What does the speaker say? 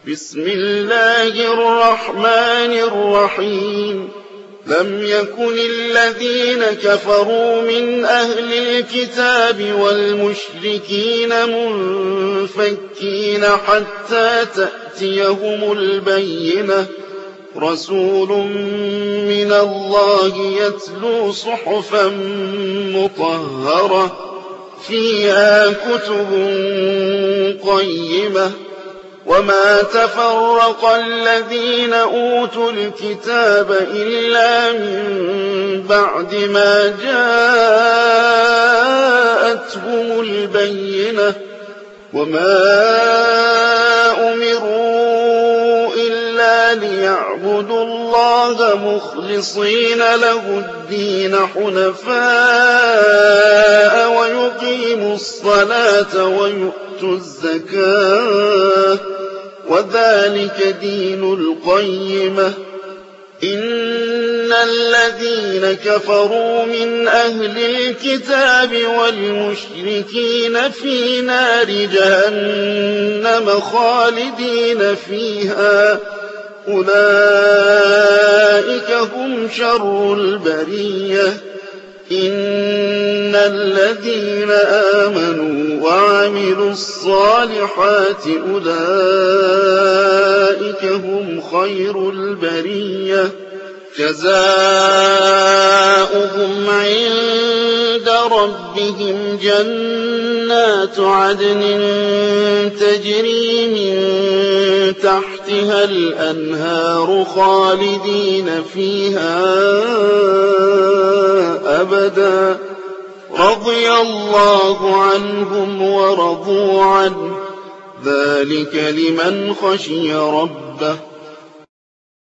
بسم الله الرحمن الرحيم لم يكن الذين كفروا من أهل الكتاب والمشركين منفكين حتى تأتيهم البينة رسول من الله يتلو صحفا مطهرة فيها كتب قيمة وما تفرق الذين أوتوا الكتاب إلا من بعد ما جاءتهم البينة وما أمروا إلا ليعبدوا الله مخلصين له الدين حنفاء ويقيموا الصلاة ويؤتوا الزكاة وذلك دين القيمة إن الذين كفروا من أهل الكتاب والمشركين في نار جهنم خالدين فيها أولئك هم شر البرية إن الذين آمنوا وعملوا الصالحات أولئك هم خير البرية جزاؤهم عند ربهم جنات عدن تجري من تحتها الأنهار خالدين فيها أبدا رضي الله عنهم ورضوا عنه ذلك لمن خشي ربه